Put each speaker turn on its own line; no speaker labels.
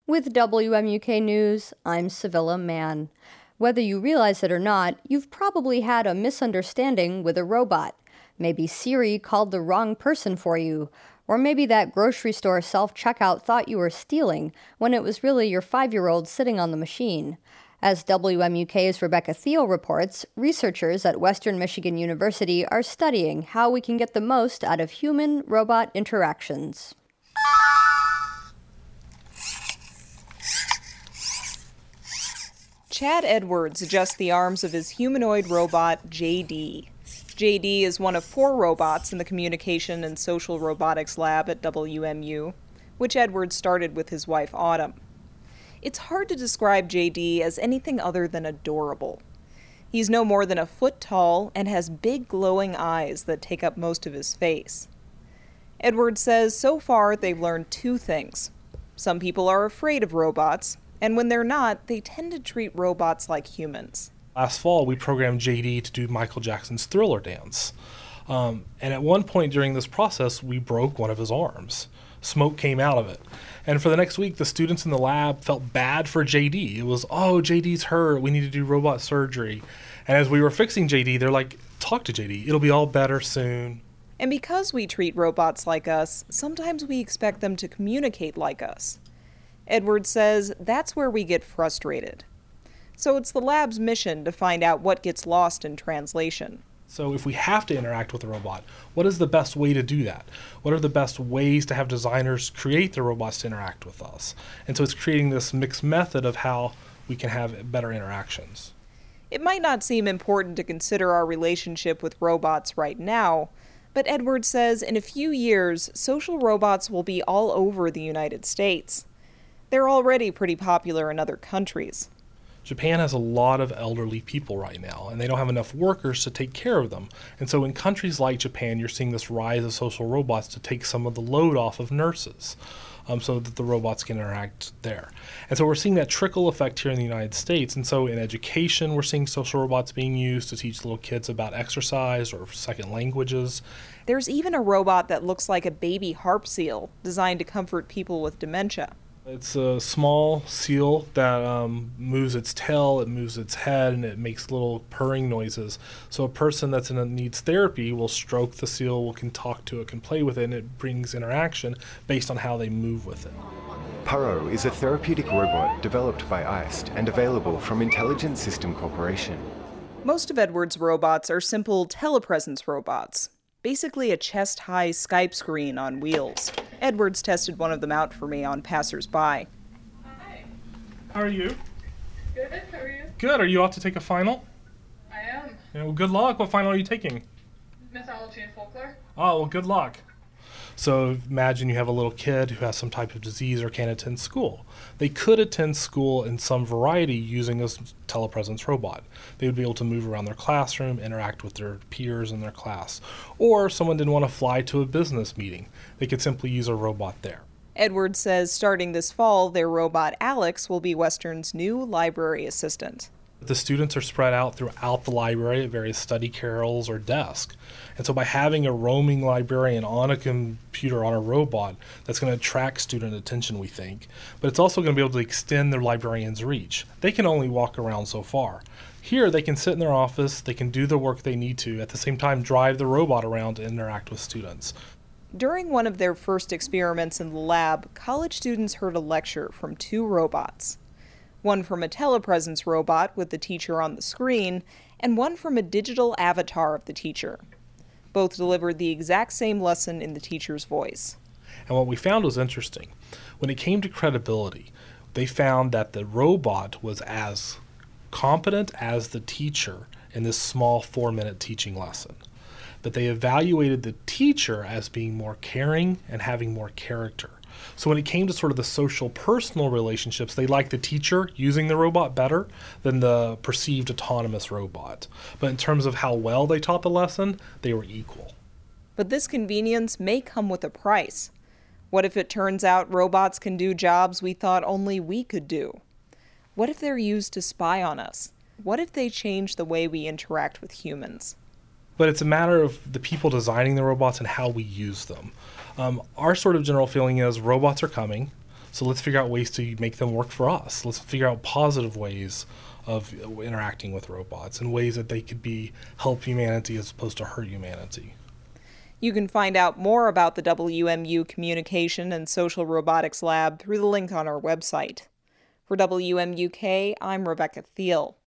With WMUK News, I'm Sevilla Mann. Whether you realize it or not, you've probably had a misunderstanding with a robot. Maybe Siri called the wrong person for you, or maybe that grocery store self-checkout thought you were stealing when it was really your 5-year-old sitting on the machine. As WMUK's Rebecca Thiel reports, researchers at Western Michigan University are studying how we can get the most out of human-robot interactions.
Chad Edwards adjusts the arms of his humanoid robot, JD. JD is one of 4 robots in the Communication and Social Robotics Lab at WMU, which Edwards started with his wife, Autumn. It's hard to describe JD as anything other than adorable. He's no more than a foot tall and has big glowing eyes that take up most of his face. Edwards says so far they've learned 2 things. Some people are afraid of robots, and when they're not, they tend to treat robots like humans.
Last fall, we programmed JD to do Michael Jackson's Thriller dance. And at one point during this process, we broke one of his arms. Smoke came out of it. And for the next week, the students in the lab felt bad for JD. It was, oh, JD's hurt. We need to do robot surgery. And as we were fixing JD, they're like, talk to JD. It'll be all better soon.
And because we treat robots like us, sometimes we expect them to communicate like us. Edwards says that's where we get frustrated. So it's the lab's mission to find out what gets lost in translation.
So if we have to interact with a robot, what is the best way to do that? What are the best ways to have designers create the robots to interact with us? And so it's creating this mixed method of how we can have better interactions.
It might not seem important to consider our relationship with robots right now, but Edwards says in a few years, social robots will be all over the United States. They're already pretty popular in other countries.
Japan has a lot of elderly people right now, and they don't have enough workers to take care of them. And so in countries like Japan, you're seeing this rise of social robots to take some of the load off of nurses, so that the robots can interact there. And so we're seeing that trickle effect here in the United States. And so in education, we're seeing social robots being used to teach little kids about exercise or second languages.
There's even a robot that looks like a baby harp seal, designed to comfort people with dementia.
It's a small seal that moves its tail, it moves its head, and it makes little purring noises. So a person that's needs therapy will stroke the seal, can talk to it, can play with it, and it brings interaction based on how they move with it.
Purro is a therapeutic robot developed by ICED and available from Intelligent System Corporation.
Most of Edwards' robots are simple telepresence robots. Basically a chest-high Skype screen on wheels. Edwards tested one of them out for me on Passersby.
Hi. How are you?
Good, how are you?
Good. Are you off to take a final?
I am.
Yeah, well, good luck. What final are you taking?
Mythology and folklore.
Oh, well, good luck. So imagine you have a little kid who has some type of disease or can't attend school. They could attend school in some variety using a telepresence robot. They would be able to move around their classroom, interact with their peers in their class. Or if someone didn't want to fly to a business meeting, they could simply use a robot there.
Edwards says starting this fall, their robot Alex will be Western's new library assistant.
The students are spread out throughout the library at various study carrels or desks. And so by having a roaming librarian on a computer, on a robot, that's going to attract student attention, we think. But it's also going to be able to extend their librarian's reach. They can only walk around so far. Here, they can sit in their office, they can do the work they need to, at the same time drive the robot around and interact with students.
During one of their first experiments in the lab, college students heard a lecture from 2 robots. One from a telepresence robot with the teacher on the screen, and one from a digital avatar of the teacher. Both delivered the exact same lesson in the teacher's voice.
And what we found was interesting. When it came to credibility, they found that the robot was as competent as the teacher in this small 4-minute teaching lesson. But they evaluated the teacher as being more caring and having more character. So when it came to sort of the social personal relationships, they liked the teacher using the robot better than the perceived autonomous robot. But in terms of how well they taught the lesson, they were equal.
But this convenience may come with a price. What if it turns out robots can do jobs we thought only we could do? What if they're used to spy on us? What if they change the way we interact with humans?
But it's a matter of the people designing the robots and how we use them. Our sort of general feeling is robots are coming. So let's figure out ways to make them work for us. Let's figure out positive ways of interacting with robots and ways that they could help humanity as opposed to hurt humanity.
You can find out more about the WMU Communication and Social Robotics Lab through the link on our website. For WMUK, I'm Rebecca Thiel.